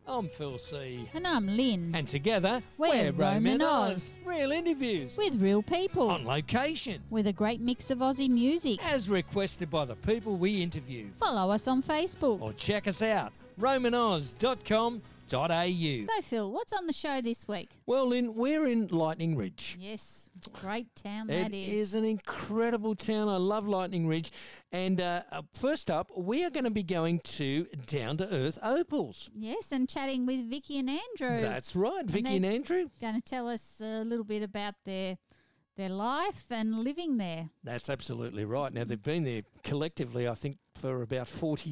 I'm Phil C. And I'm Lynn. And together, We're Roman Oz. Real interviews. With real people. On location. With a great mix of Aussie music. As requested by the people we interview. Follow us on Facebook. Or check us out, romanoz.com.au. So, Phil, what's on the show this week? Well, Lynn, we're in Lightning Ridge. Yes, great town that is. It is an incredible town. I love Lightning Ridge. And first up, we are going to be going to Down to Earth Opals. Yes, and chatting with Vicky and Andrew. That's right, Vicky and Andrew. Going to tell us a little bit about their life and living there. That's absolutely right. Now, they've been there collectively, I think, for about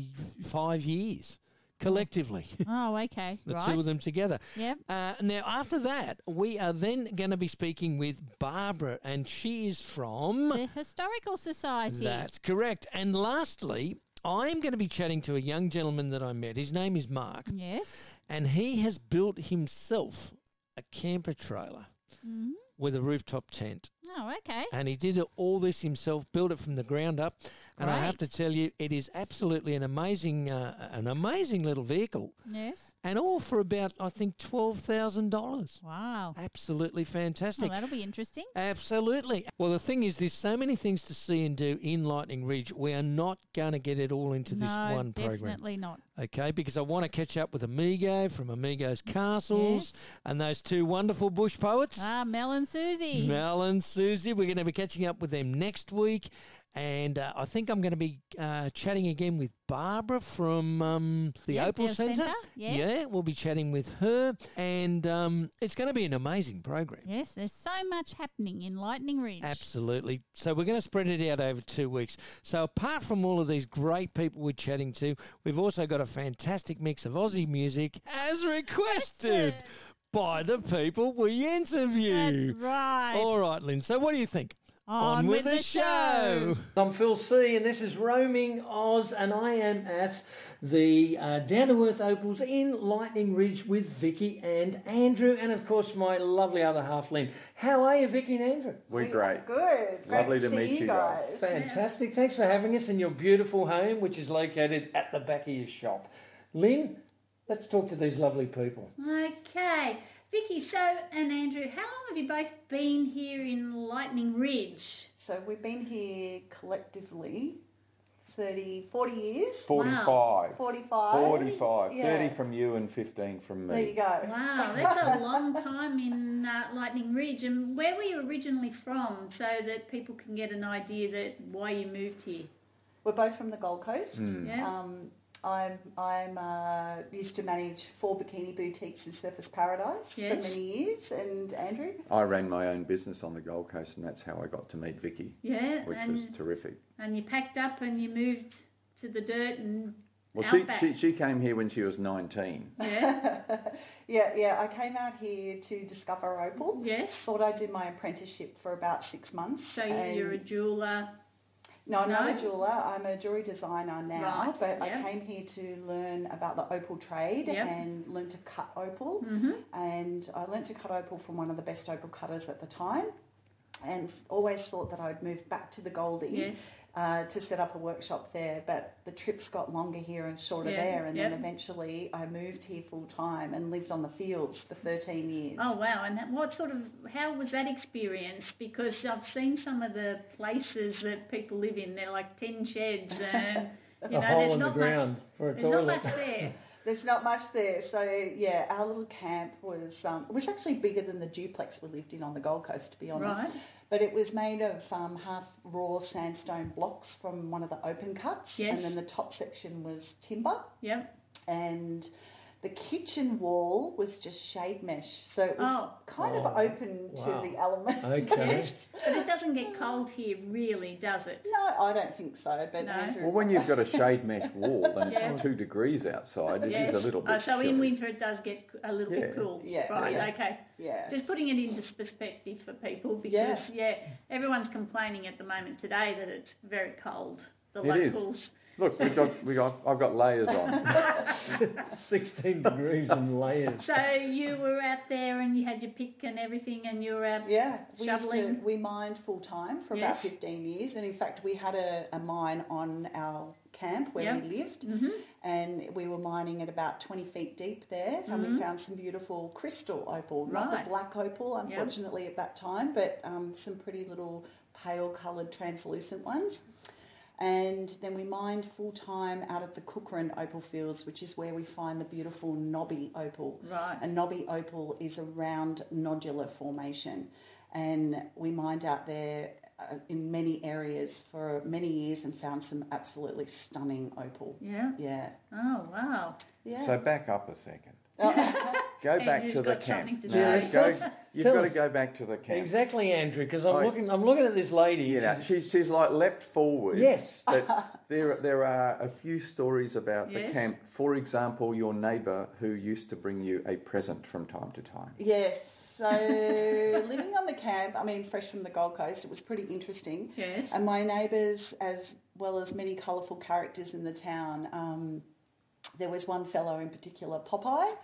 45 years. Collectively. Oh, okay. The right. two of them together. Yep. Now, after that, we are then going to be speaking with Barbara, and she is from... the Historical Society. That's correct. And lastly, I'm going to be chatting to a young gentleman that I met. His name is Mark. Yes. And he has built himself a camper trailer with a rooftop tent. Oh, okay. And he did all this himself, built it from the ground up. And I have to tell you, it is absolutely an amazing little vehicle. Yes. And all for about, I think, $12,000. Wow. Absolutely fantastic. Well, that'll be interesting. Absolutely. Well, the thing is, there's so many things to see and do in Lightning Ridge. We are not going to get it all into this one program. No, definitely not. Okay, because I want to catch up with Amigo from Amigo's Castles and those two wonderful bush poets. Mel and Susie. Mel and Susie. We're going to be catching up with them next week. And I think I'm going to be chatting again with Barbara from the Opal Centre. Yes. Yeah, we'll be chatting with her. And it's going to be an amazing program. Yes, there's so much happening in Lightning Ridge. Absolutely. So we're going to spread it out over 2 weeks. So apart from all of these great people we're chatting to, we've also got a fantastic mix of Aussie music as requested by the people we interview. That's right. All right, Lynn. So what do you think? On with the show. I'm Phil C, and this is Roaming Oz, and I am at the Down to Earth Opals in Lightning Ridge with Vicky and Andrew, and of course my lovely other half, Lynn. How are you, Vicky and Andrew? We're great. Good. Lovely Great to meet you guys. Fantastic. Thanks for having us in your beautiful home, which is located at the back of your shop. Lynn, let's talk to these lovely people. Okay. Vicky, and Andrew, how long have you both been here in Lightning Ridge? So we've been here collectively 40 years. 45. Wow. 45. 45. Yeah. 30 from you and 15 from me. There you go. Wow, that's a long time in Lightning Ridge. And where were you originally from, so that people can get an idea that why you moved here? We're both from the Gold Coast. Yeah. I'm used to manage 4 bikini boutiques in Surfers Paradise for many years. And Andrew? I ran my own business on the Gold Coast, and that's how I got to meet Vicky. Yeah. Which was terrific. And you packed up and you moved to the dirt and Well, outback. she came here when she was 19. Yeah. Yeah. I came out here to discover Opal. Yes. Thought I'd do my apprenticeship for about 6 months. So you're a jeweller. No, I'm not a jeweller. I'm a jewellery designer now, Right, but I came here to learn about the opal trade and learn to cut opal. And I learned to cut opal from one of the best opal cutters at the time, and always thought that I'd move back to the Goldie to set up a workshop there. But the trips got longer here and shorter there, and then eventually I moved here full time and lived on the fields for 13 years. Oh wow! And how was that experience? Because I've seen some of the places that people live in. They're like 10 sheds, and there's not much. There's not much there. There's not much there. So, our little camp was it was actually bigger than the duplex we lived in on the Gold Coast, to be honest. Right. But it was made of half raw sandstone blocks from one of the open cuts. Yes. And then the top section was timber. Yep. And the kitchen wall was just shade mesh. So it was kind of open to the elements. Okay. Yes. But it doesn't get cold here, really, does it? No, I don't think so. But Andrew... Well, when you've got a shade mesh wall and it's 2 degrees outside, it is a little bit so chilly. in winter it does get a little bit cool. Yeah. Right, okay. Yeah. Just putting it into perspective for people because, everyone's complaining at the moment today that it's very cold. The locals. Look, I've got layers on. 16 degrees and layers. So you were out there and you had your pick and everything, and you were out shoveling? We mined full time for about 15 years, and in fact we had a mine on our camp where we lived, and we were mining at about 20 feet deep there, and we found some beautiful crystal opal, not the black opal unfortunately at that time, but some pretty little pale coloured translucent ones. And then we mined full-time out of the Cookeran opal fields, which is where we find the beautiful knobby opal. Right. A knobby opal is a round nodular formation. And we mined out there in many areas for many years and found some absolutely stunning opal. Yeah? Yeah. Oh, wow. Yeah. So back up a second. Go back Andrew's to the got something camp. to say. You've got to go back to the camp. Exactly, Andrew, because I'm looking at this lady. You know, she's like leapt forward. Yes. But there are a few stories about the camp. For example, your neighbour who used to bring you a present from time to time. Yes. So living on the camp, I mean, fresh from the Gold Coast, it was pretty interesting. Yes. And my neighbours, as well as many colourful characters in the town, there was one fellow in particular, Popeye,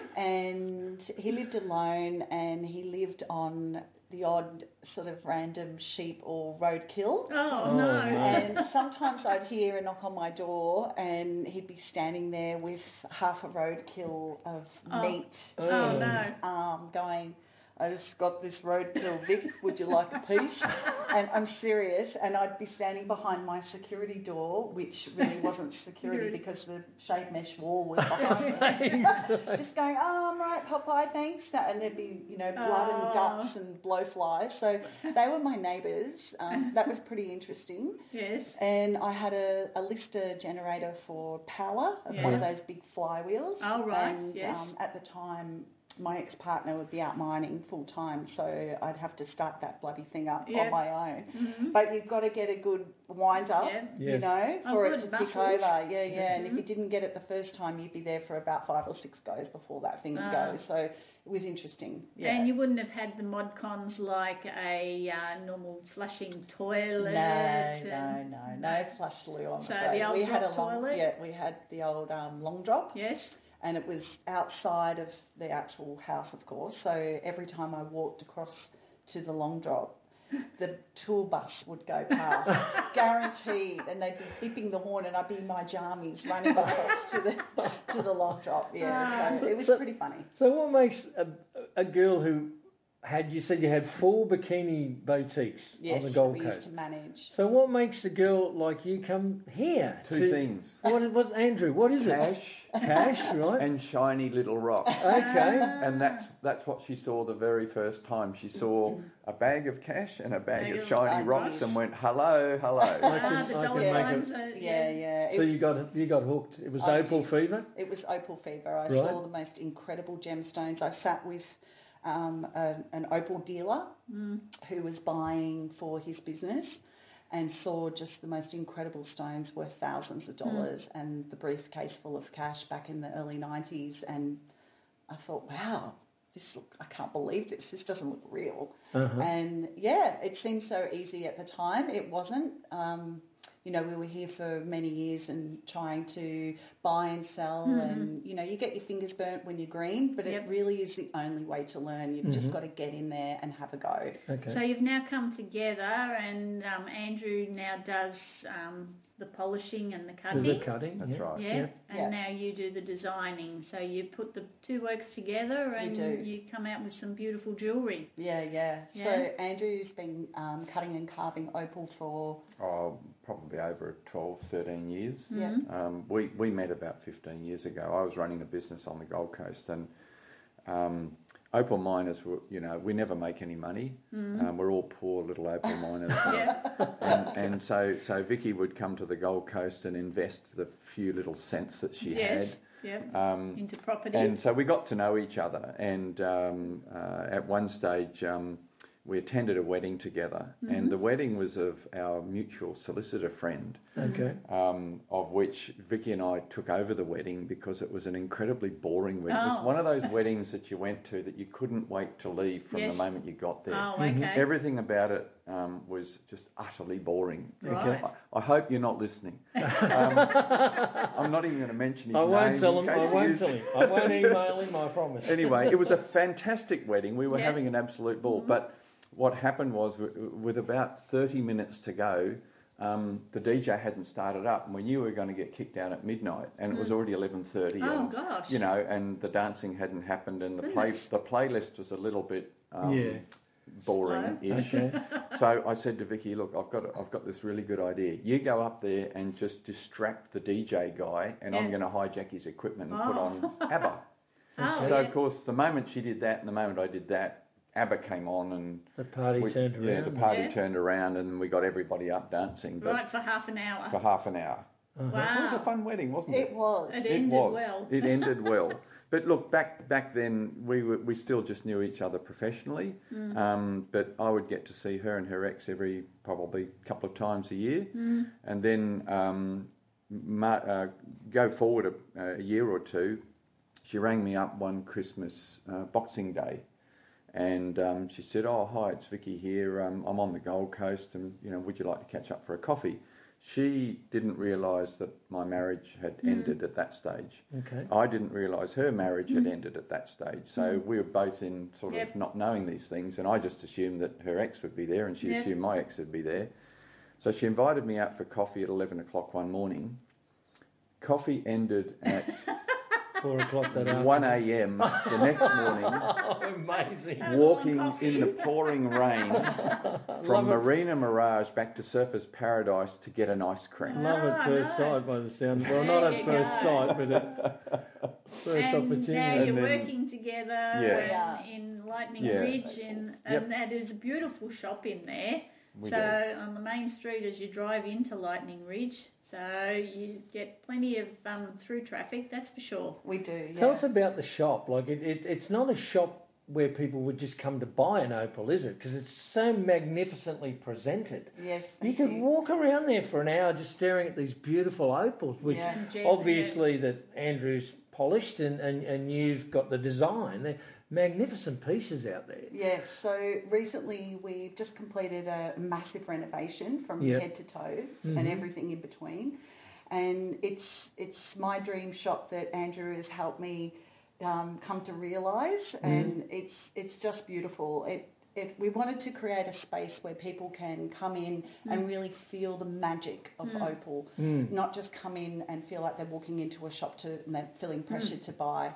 and he lived alone, and he lived on the odd sort of random sheep or roadkill. Oh, no. And sometimes I'd hear a knock on my door, and he'd be standing there with half a roadkill of meat in his arm going, I just got this roadkill, Vic, would you like a piece? And I'm serious, and I'd be standing behind my security door, which really wasn't security because the shade mesh wall was behind me. Just going, right, Popeye, thanks. And there'd be, blood and guts and blowflies. So they were my neighbours. That was pretty interesting. Yes. And I had a Lister generator for power, one of those big flywheels. Oh, right, and, yes. At the time, my ex-partner would be out mining full-time, so I'd have to start that bloody thing up on my own. Mm-hmm. But you've got to get a good wind-up, for it to tick over. Yeah. And if you didn't get it the first time, you'd be there for about 5 or 6 goes before that thing would go. So it was interesting. Yeah. And you wouldn't have had the mod cons like a normal flushing toilet? No flush loo on so the the old drop toilet? Yeah, we had the old long drop. Yes. And it was outside of the actual house, of course. So every time I walked across to the long drop, the tour bus would go past, guaranteed, and they'd be beeping the horn, and I'd be in my jammies running across to the long drop. Yeah, so it was pretty funny. So what makes a girl who you said you had 4 bikini boutiques on the Gold Coast? Yes, we used to manage. So what makes a girl like you come here? Two things. What Andrew? What is it? Cash, right? And shiny little rocks. Okay. And that's what she saw the very first time. She saw a bag of cash and a bag of shiny rocks and went, hello. The dollar signs. Yeah. So you got hooked. It was opal fever? It was opal fever. I saw the most incredible gemstones. I sat with an opal dealer who was buying for his business and saw just the most incredible stones worth thousands of dollars and the briefcase full of cash back in the early 90s. And I thought, wow, I can't believe this. This doesn't look real. Uh-huh. And it seemed so easy at the time. It wasn't. We were here for many years and trying to buy and sell and, you get your fingers burnt when you're green, but it really is the only way to learn. You've just got to get in there and have a go. Okay. So you've now come together and Andrew now does the polishing and the cutting. The cutting, that's right. Yeah, and now you do the designing. So you put the two works together and you come out with some beautiful jewellery. Yeah. So Andrew's been cutting and carving opal for... probably over 12, 13 years. Yeah. We met about 15 years ago. I was running a business on the Gold Coast and opal miners, we never make any money. We're all poor little opal miners. And so Vicky would come to the Gold Coast and invest the few little cents that she had. Into property. And so we got to know each other. And at one stage... we attended a wedding together, and the wedding was of our mutual solicitor friend, of which Vicky and I took over the wedding because it was an incredibly boring wedding. It was one of those weddings that you went to that you couldn't wait to leave from the moment you got there. Oh, okay. Everything about it was just utterly boring. Right. I hope you're not listening. I'm not even going to mention his name. I won't tell him. I won't email him, I promise. Anyway, it was a fantastic wedding. We were having an absolute ball. But what happened was, with about 30 minutes to go, the DJ hadn't started up, and we knew we were going to get kicked out at midnight, and it was already 11:30. Oh, gosh. You know, and the dancing hadn't happened, and the playlist was a little bit boring-ish. Okay. So I said to Vicky, look, I've got this really good idea. You go up there and just distract the DJ guy, and I'm going to hijack his equipment and put on ABBA. Of course, the moment she did that and the moment I did that, ABBA came on and the party turned around. Yeah, the party turned around, and we got everybody up dancing. But right, for half an hour. Wow. It was a fun wedding, wasn't it? It was. It ended well. It ended well. But look, back then we still just knew each other professionally. But I would get to see her and her ex every probably couple of times a year, and then go forward a year or two. She rang me up one Christmas Boxing Day. And she said, "Oh, hi, it's Vicky here. I'm on the Gold Coast, and would you like to catch up for a coffee?" She didn't realise that my marriage had ended at that stage. Okay. I didn't realise her marriage had ended at that stage. So we were both in sort of not knowing these things, and I just assumed that her ex would be there, and she assumed my ex would be there. So she invited me out for coffee at 11 o'clock one morning. Coffee ended at 4 o'clock that afternoon. 1 a.m. the next morning. Amazing. Walking in the pouring rain from Marina Mirage back to Surfers Paradise to get an ice cream. Love at first sight by the sound. Well, not at first sight, but at first opportunity. Now you're working together in Lightning Ridge, and that is a beautiful shop in there. On the main street as you drive into Lightning Ridge, so you get plenty of through traffic, that's for sure. We do, Tell us about the shop. Like it's not a shop where people would just come to buy an opal, is it? Because it's so magnificently presented. Yes, you could walk around there for an hour just staring at these beautiful opals, which obviously that Andrew's polished and you've got the design. They're magnificent pieces out there. Yes, so recently we've just completed a massive renovation from head to toe and everything in between. And it's my dream shop that Andrew has helped me come to realise, and it's just beautiful. We wanted to create a space where people can come in and really feel the magic of opal, not just come in and feel like they're walking into a shop and they're feeling pressured to buy.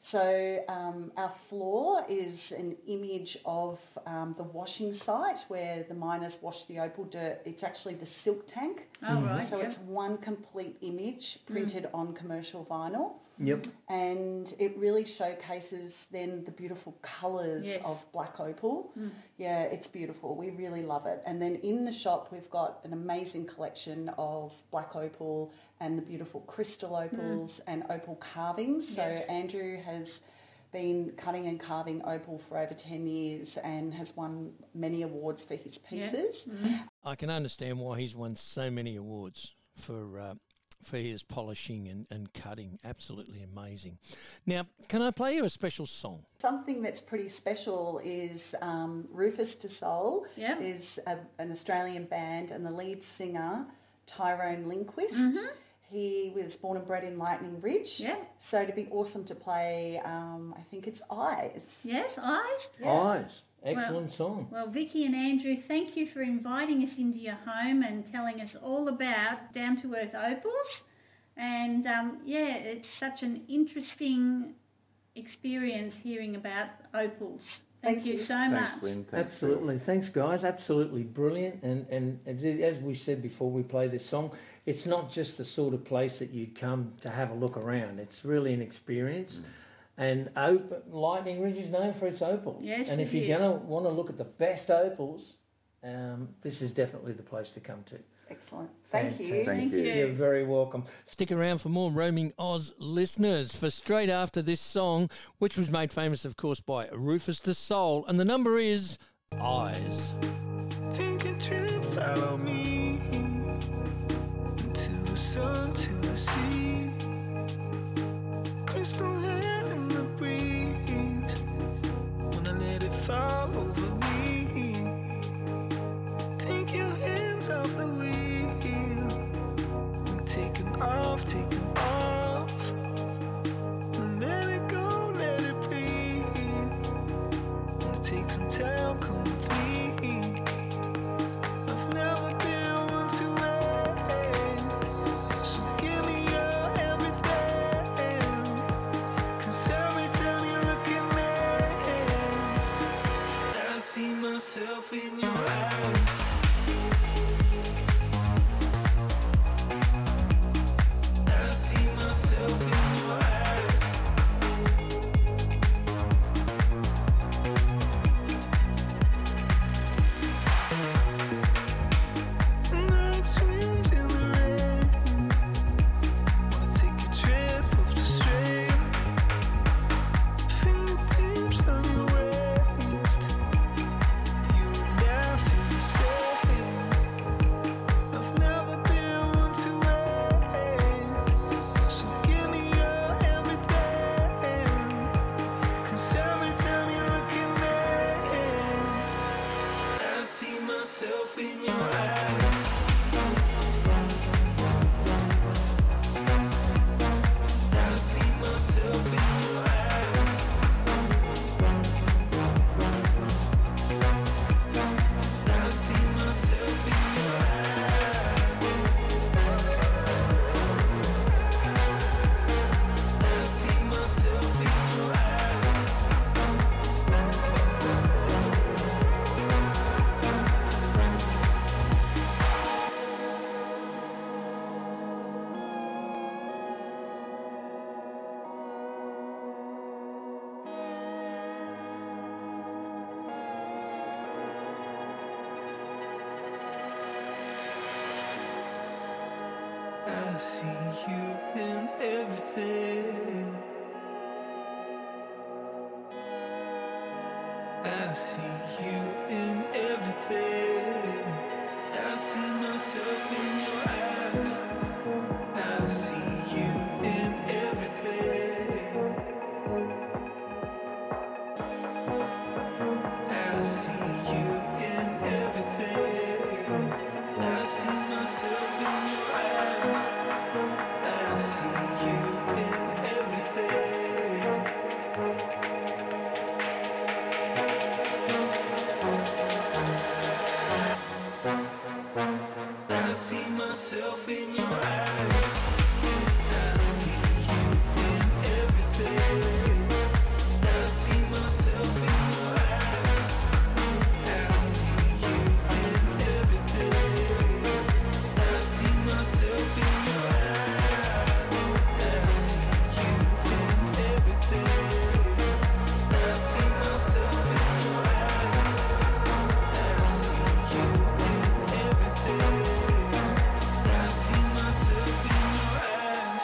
So our floor is an image of the washing site where the miners wash the opal dirt. It's actually the silk tank. Oh, right. So it's one complete image printed on commercial vinyl. Yep. And it really showcases then the beautiful colours of black opal. Yeah, it's beautiful. We really love it. And then in the shop we've got an amazing collection of black opal and the beautiful crystal opals and opal carvings. So Andrew has been cutting and carving opal for over 10 years and has won many awards for his pieces. I can understand why he's won so many awards for his polishing and cutting. Absolutely amazing. Now, can I play you a special song? Something that's pretty special is Rufus Du Sol is an Australian band, and the lead singer, Tyrone Lindquist. He was born and bred in Lightning Ridge. Yeah. So it'd be awesome to play, I think it's Eyes. Yes, Eyes. Yeah. Eyes. Excellent song. Well, Vicky and Andrew, thank you for inviting us into your home and telling us all about down-to-earth opals. And, it's such an interesting experience hearing about opals. Thank you so much. Thanks, Lynn. Absolutely. Thanks, guys. Absolutely brilliant. And as we said before we play this song, it's not just the sort of place that you'd come to have a look around. It's really an experience. And Lightning Ridge is known for its opals. Yes, and if you're going to want to look at the best opals, this is definitely the place to come to. Excellent. Thank you. Thank you. You're very welcome. Stick around for more Roaming Oz listeners for straight after this song, which was made famous, of course, by Rufus Du Sol. And the number is Eyes. Take a trip, follow me to the sun, to the sea. Crystal hair in the breeze. Wanna let it fall over me. take some time, come with me. I've never been one to wait, so give me your everything. 'Cause every time you look at me, I see myself in your eyes. I see myself in your eyes. Night swims in the rain. Wanna take a trip up the stream. Fingertips on your waist. You and I feel the same. I've never been one to wait, so give me your everything. 'Cause every time you look at me, I see myself in your eyes. I see myself in your eyes. I see myself in your eyes. I see myself in your eyes. I see you in everything. I see you in everything. I see myself in your eyes. I see you in everything. I see you in everything. I see myself in your eyes. I see you in everything. I see myself in your eyes. I see you in everything. I see myself in your eyes. I see you in everything. I see myself in your eyes. I see you in everything. I see myself in your eyes. I see you in everything. I see myself in your eyes.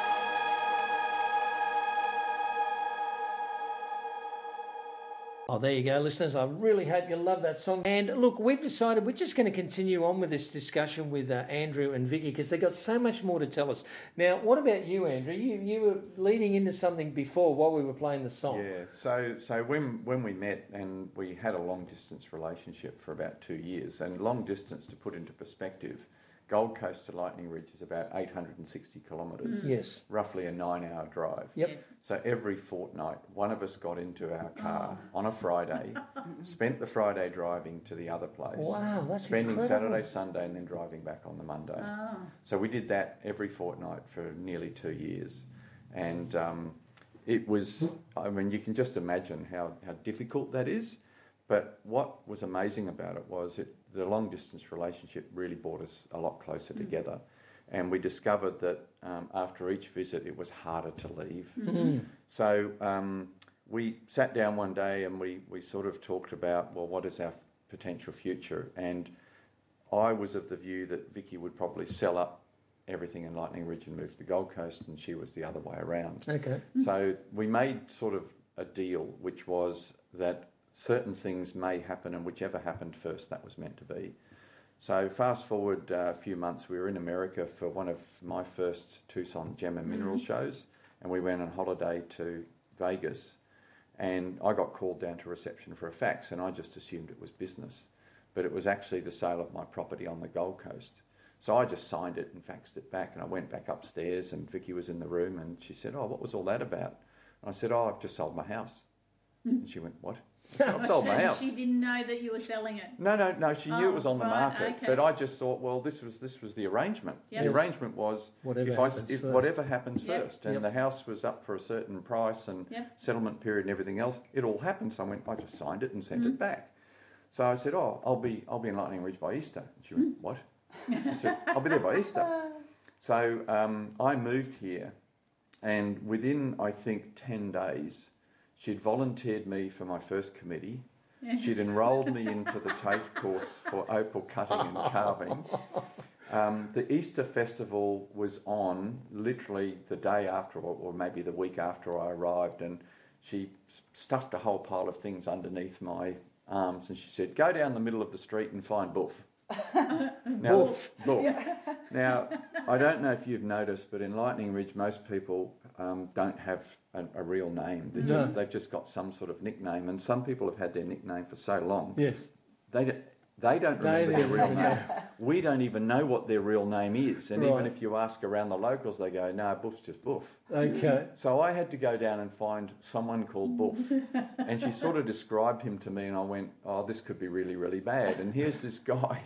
Oh, there you go, listeners. I really hope you love that song. And look, we've decided we're just going to continue on with this discussion with Andrew and Vicky because they've got so much more to tell us. Now, what about you, Andrew? You were leading into something before while we were playing the song. Yeah, so when we met and we had a long distance relationship for about 2 years, and long distance, to put into perspective, Gold Coast to Lightning Ridge is about 860 kilometres, Yes. roughly a 9-hour drive. Yep. Yes. So every fortnight, one of us got into our car on a Friday, spent the Friday driving to the other place, Wow, that's spending incredible. Saturday, Sunday, and then driving back on the Monday. So we did that every fortnight for nearly 2 years. And it was, I mean, you can just imagine how difficult that is. But what was amazing about it was the long distance relationship really brought us a lot closer together. And we discovered that after each visit it was harder to leave. So we sat down one day and we sort of talked about, well, what is our potential future? And I was of the view that Vicky would probably sell up everything in Lightning Ridge and move to the Gold Coast, and she was the other way around. Okay. So we made sort of a deal, which was that certain things may happen, and whichever happened first, that was meant to be. So fast forward a few months, we were in America for one of my first Tucson Gem and Mineral shows, and we went on holiday to Vegas, and I got called down to reception for a fax, and I just assumed it was business, but it was actually the sale of my property on the Gold Coast. So I just signed it and faxed it back, and I went back upstairs, and Vicky was in the room, and she said, "Oh, what was all that about?" And I said, "Oh, I've just sold my house." And she went, what? I've sold my house. She didn't know that you were selling it. No. She knew it was on the right, market, okay. but I just thought, well, this was the arrangement. Yep. The arrangement was whatever happens Yep. first, and the house was up for a certain price and Yep. settlement period and everything else. It all happened. So I just signed it and sent it back. So I said, I'll be in Lightning Ridge by Easter. And she went, what? I said, I'll be there by Easter. So I moved here, and within I think 10 days, she'd volunteered me for my first committee. She'd enrolled me into the TAFE course for opal cutting and carving. The Easter festival was on literally the day after, or maybe the week after I arrived, and she stuffed a whole pile of things underneath my arms, and she said, go down the middle of the street and find Boof. Now, Boof. Now, I don't know if you've noticed, but in Lightning Ridge, most people don't have a real name. They've just got some sort of nickname, and some people have had their nickname for so long. Yes. They don't remember their real name. We don't even know what their real name is, and even if you ask around the locals, they go, no, Boof's just Boof. Okay. So I had to go down and find someone called Boof, and she sort of described him to me, and I went, oh, this could be really, really bad. And here's this guy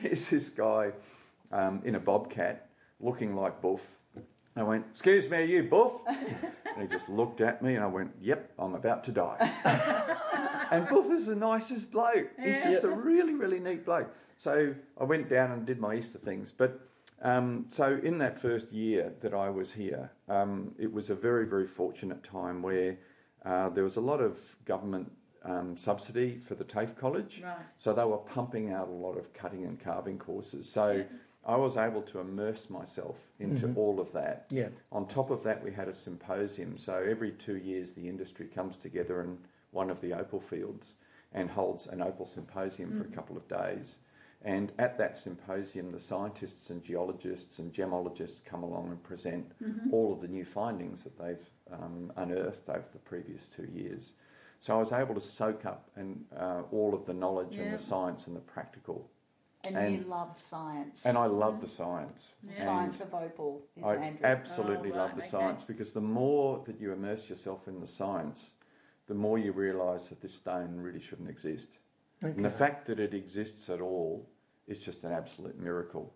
in a bobcat looking like Boof. I went, excuse me, are you Boof? And he just looked at me, and I went, yep, I'm about to die. And Boof is the nicest bloke. He's just a really, really neat bloke. So I went down and did my Easter things. But so in that first year that I was here, it was a very, very fortunate time where there was a lot of government subsidy for the TAFE College. Right. So they were pumping out a lot of cutting and carving courses. So I was able to immerse myself into all of that. Yeah. On top of that, we had a symposium. So every 2 years, the industry comes together in one of the opal fields and holds an opal symposium for a couple of days. And at that symposium, the scientists and geologists and gemologists come along and present all of the new findings that they've unearthed over the previous 2 years. So I was able to soak up all of the knowledge and the science and the practical. And you love science. And I love the science. The science of opal is I Andrew. absolutely love the science, because the more that you immerse yourself in the science, the more you realise that this stone really shouldn't exist. Okay. And the fact that it exists at all is just an absolute miracle.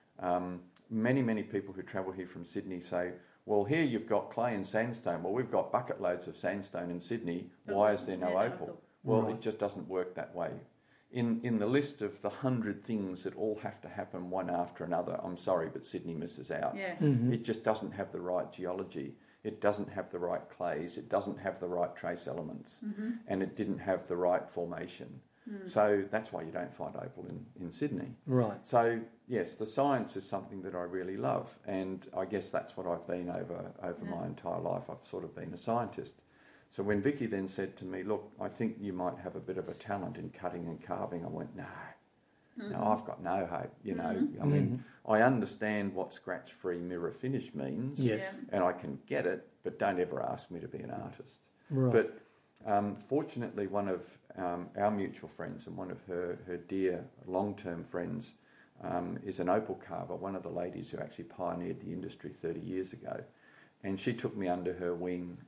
Many people who travel here from Sydney say, well, here you've got clay and sandstone. Well, we've got bucket loads of sandstone in Sydney. Why is there no opal? Well, it just doesn't work that way. In the list of the 100 things that all have to happen one after another, I'm sorry, but Sydney misses out. Yeah. It just doesn't have the right geology. It doesn't have the right clays. It doesn't have the right trace elements. And it didn't have the right formation. So that's why you don't find opal in Sydney. Right. So, yes, the science is something that I really love. And I guess that's what I've been over my entire life. I've sort of been a scientist. So when Vicky then said to me, look, I think you might have a bit of a talent in cutting and carving, I went, no, I've got no hope, you know. I mean, I understand what scratch-free mirror finish means, and I can get it, but don't ever ask me to be an artist. Right. But fortunately, one of our mutual friends and one of her dear long-term friends is an opal carver, one of the ladies who actually pioneered the industry 30 years ago. And she took me under her wing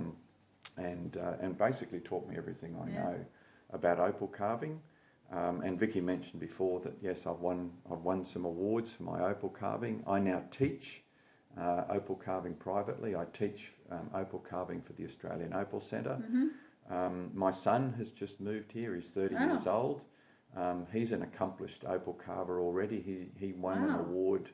and basically taught me everything I know about opal carving. And Vicky mentioned before that yes, I've won some awards for my opal carving. I now teach opal carving privately. I teach opal carving for the Australian Opal Centre. My son has just moved here. He's 30 years old. He's an accomplished opal carver already. He won an award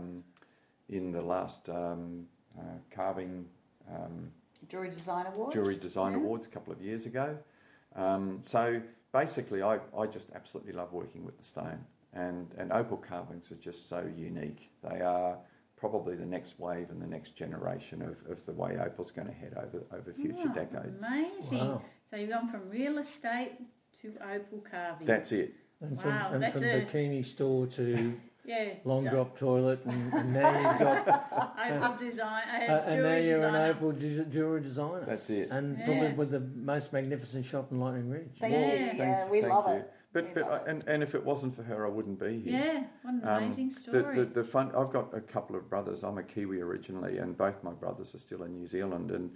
in the last carving. Jury Design Awards. Jury Design Awards a couple of years ago. So basically, I just absolutely love working with the stone. And opal carvings are just so unique. They are probably the next wave and the next generation of the way opal's going to head over future decades. Amazing. Wow. So you've gone from real estate to opal carving. That's it. And from bikini store to long drop toilet, and now you've got opal design, and now you're an opal jewellery designer. That's it. And probably with the most magnificent shop in Lightning Ridge. Thank you. We love it. And if it wasn't for her, I wouldn't be here. Yeah, what an amazing story. The fun. I've got a couple of brothers. I'm a Kiwi originally, and both my brothers are still in New Zealand. And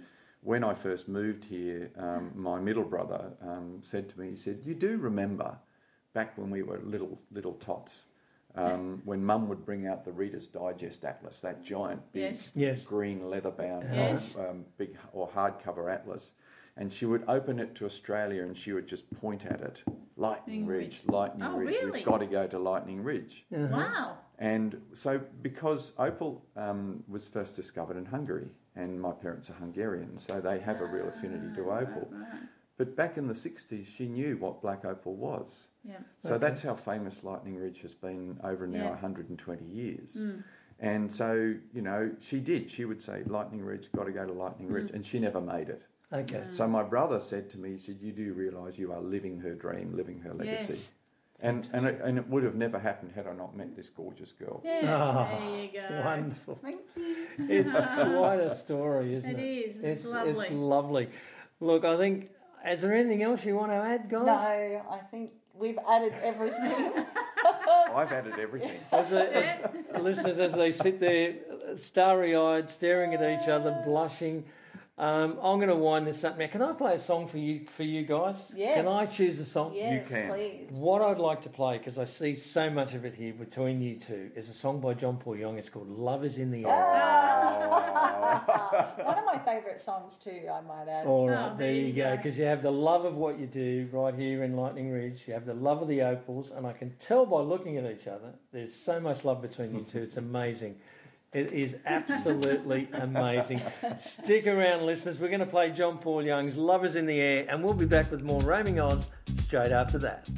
when I first moved here, my middle brother said to me, he said, "You do remember back when we were little tots, when Mum would bring out the Reader's Digest Atlas, that giant big green leather-bound big or hardcover atlas, and she would open it to Australia and she would just point at it, Lightning Ridge, Lightning Ridge. Really? We've got to go to Lightning Ridge." Wow. And so because opal was first discovered in Hungary, and my parents are Hungarian, so they have a real affinity to opal. Right. But back in the 60s, she knew what black opal was. Yeah. So that's how famous Lightning Ridge has been over now 120 years. And so, you know, she did. She would say, "Lightning Ridge, got to go to Lightning Ridge," and she never made it. Okay. So my brother said to me, he said, "You do realise you are living her dream, living her legacy." Yes. And it would have never happened had I not met this gorgeous girl. Yeah, there you go. Wonderful. Thank you. It's quite a story, isn't it? It is. It's lovely. It's lovely. Look, I think, is there anything else you want to add, guys? No, I think we've added everything. I've added everything. As listeners, as they sit there, starry-eyed, staring at each other, blushing. I'm going to wind this up now. Can I play a song for you guys? Yes. Can I choose a song? Yes, You can. please. What I'd like to play, because I see so much of it here between you two, is a song by John Paul Young. It's called "Love Is in the Air." One of my favourite songs too, I might add. All right, Oh, there you go. Because you have the love of what you do right here in Lightning Ridge. You have the love of the opals, and I can tell by looking at each other, there's so much love between you two. It's amazing. It is absolutely amazing. Stick around, listeners. We're going to play John Paul Young's "Love Is in the Air," and we'll be back with more Roaming Oz straight after that.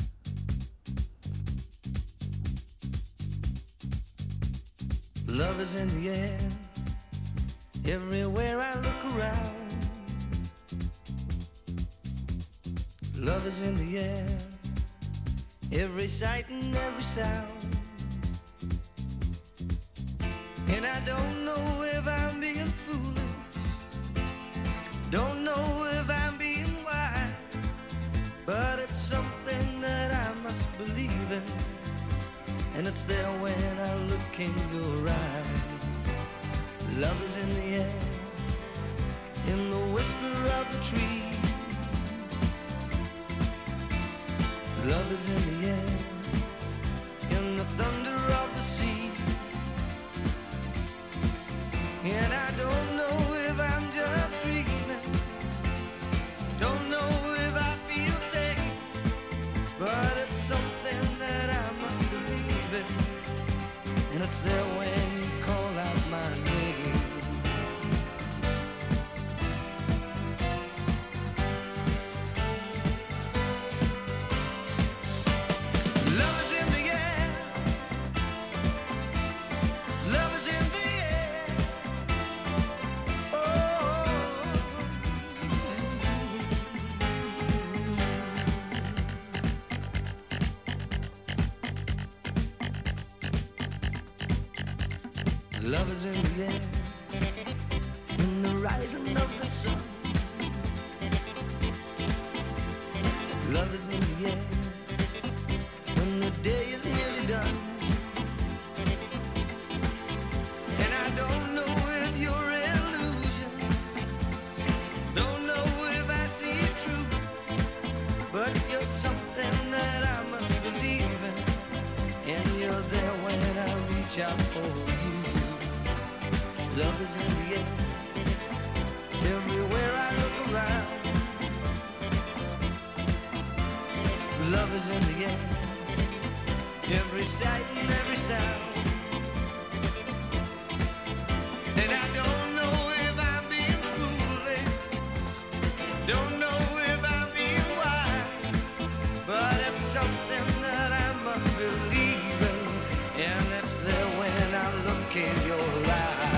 Love is in the air, everywhere I look around. Love is in the air, every sight and every sound. And I don't know if I'm being foolish, don't know if I'm being wise, but it's something that I must believe in, and it's there when I look in your eyes. Love is in the air, in the whisper of the tree. Love is in the air, in the thunder of the sea. And I don't know if I'm just dreaming, don't know if I feel safe, but it's something that I must believe in, and it's there when you call out my name. Love is in the air, love is in the air. Love is in the air, in the rising of the sun. Love is in the air, when the day is nearly done. And I don't know if you're illusion, don't know if I see it true, but you're something that I must believe in, and you're there when I reach out for you. Love is in the air, everywhere I look around. Love is in the air, every sight and every sound. And I don't know if I'm being foolish, don't know if I'm being wise, but it's something that I must believe in, and it's there when I look in your eyes.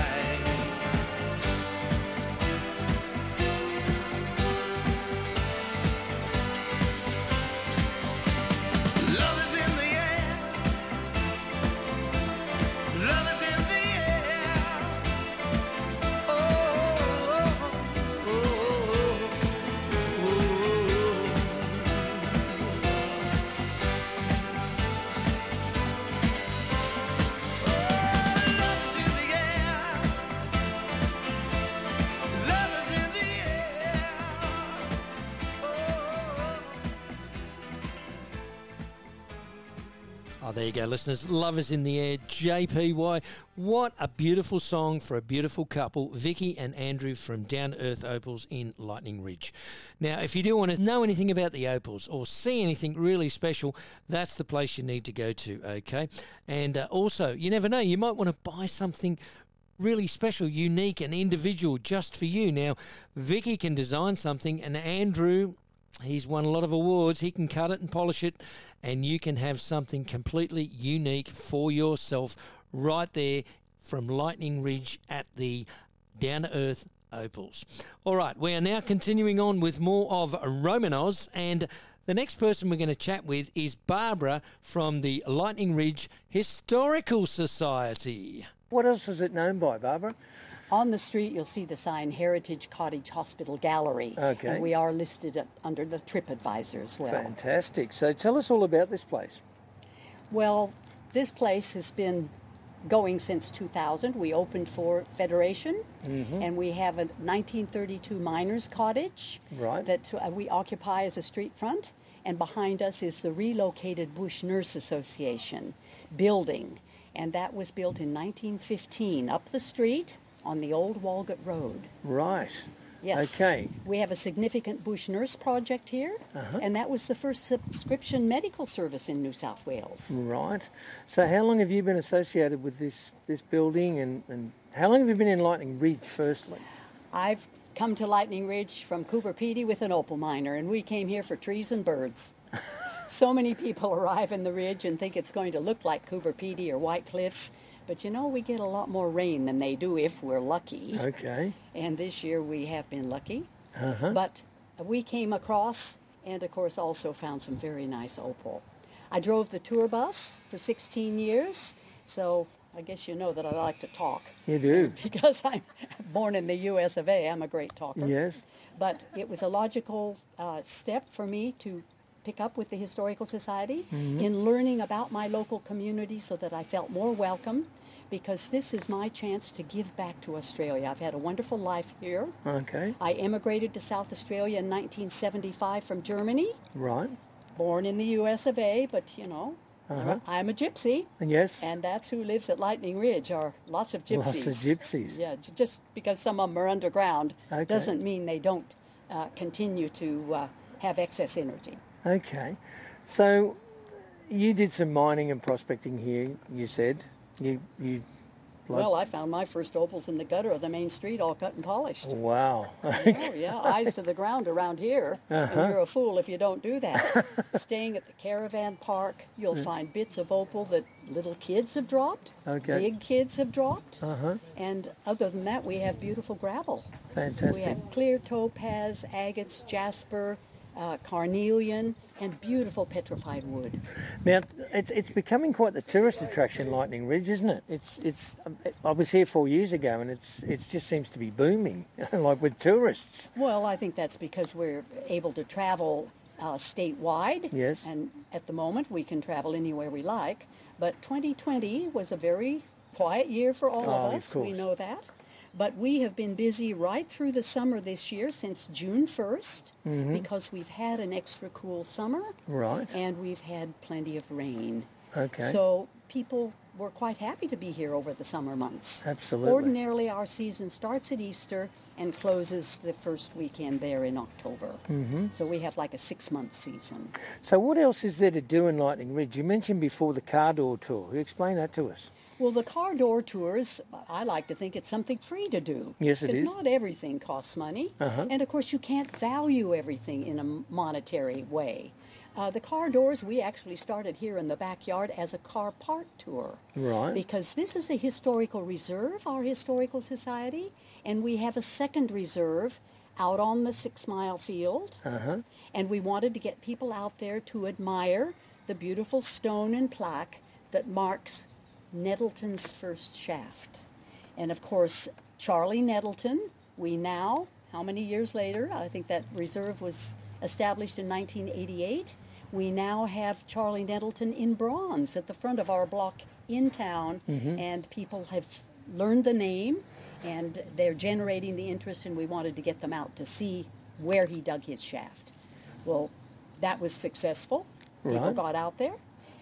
Love is in the air, love is in the air. Oh, oh, oh, oh, oh. Love is in the air. Oh, there you go, listeners. Love is in the air. JPY. What a beautiful song for a beautiful couple, Vicky and Andrew from Down to Earth Opals in Lightning Ridge. Now, if you do want to know anything about the Opals or see anything really special, that's the place you need to go to, okay? And also, you never know, you might want to buy something really special, unique and individual just for you. Now, Vicky can design something, and Andrew, he's won a lot of awards. He can cut it and polish it, and you can have something completely unique for yourself right there from Lightning Ridge at the Down to Earth Opals. All right, we are now continuing on with more of Romanos, and the next person we're going to chat with is Barbara from the Lightning Ridge Historical Society. What else is it known by, Barbara? On the street, you'll see the sign Heritage Cottage Hospital Gallery. Okay. And we are listed under the TripAdvisor as well. Fantastic. So tell us all about this place. Well, this place has been going since 2000. We opened for Federation, and we have a 1932 miners' cottage that we occupy as a street front. And behind us is the relocated Bush Nurse Association building. And that was built in 1915 up the street on the old Walgett Road. Right. Yes. Okay. We have a significant bush nurse project here, and that was the first subscription medical service in New South Wales. Right. So how long have you been associated with this building, and how long have you been in Lightning Ridge, firstly? I've come to Lightning Ridge from Coober Pedy with an opal miner, and we came here for trees and birds. So many people arrive in the ridge and think it's going to look like Coober Pedy or White Cliffs, but you know, we get a lot more rain than they do if we're lucky. Okay. And this year we have been lucky. But we came across and, of course, also found some very nice opal. I drove the tour bus for 16 years, so I guess you know that I like to talk. You do. Because I'm born in the US of A, I'm a great talker. Yes. But it was a logical step for me to pick up with the Historical Society in learning about my local community so that I felt more welcome, because this is my chance to give back to Australia. I've had a wonderful life here. Okay. I emigrated to South Australia in 1975 from Germany. Right. Born in the US of A, but you know, I'm a gypsy. Yes. And that's who lives at Lightning Ridge, are lots of gypsies. Lots of gypsies. Yeah, just because some of them are underground doesn't mean they don't continue to have excess energy. Okay. So you did some mining and prospecting here, you said. Well, I found my first opals in the gutter of the main street, all cut and polished. Wow. Oh, yeah, eyes to the ground around here, and you're a fool if you don't do that. Staying at the caravan park, you'll find bits of opal that little kids have dropped, big kids have dropped, and other than that, we have beautiful gravel. Fantastic. We have clear topaz, agates, jasper, carnelian, and beautiful petrified wood. Now, it's becoming quite the tourist attraction, Lightning Ridge, isn't it? I was here 4 years ago, and it just seems to be booming, like with tourists. Well, I think that's because we're able to travel statewide. Yes. And at the moment, we can travel anywhere we like. But 2020 was a very quiet year for all of us. We know that. But we have been busy right through the summer this year, since June 1st, because we've had an extra cool summer. Right. And we've had plenty of rain. Okay. So people were quite happy to be here over the summer months. Absolutely. Ordinarily, our season starts at Easter and closes the first weekend there in October. So we have like a 6-month season. So what else is there to do in Lightning Ridge? You mentioned before the car door tour. Explain that to us. Well, the car door tours, I like to think it's something free to do. Yes, it is. Because not everything costs money. And, of course, you can't value everything in a monetary way. The car doors, we actually started here in the backyard as a car park tour. Right. Because this is a historical reserve, our Historical Society, and we have a second reserve out on the 6 Mile Field. And we wanted to get people out there to admire the beautiful stone and plaque that marks Nettleton's first shaft. And of course, Charlie Nettleton, we now, how many years later, I think that reserve was established in 1988, we now have Charlie Nettleton in bronze at the front of our block in town, and people have learned the name, and they're generating the interest, and we wanted to get them out to see where he dug his shaft. Well, that was successful. People got out there.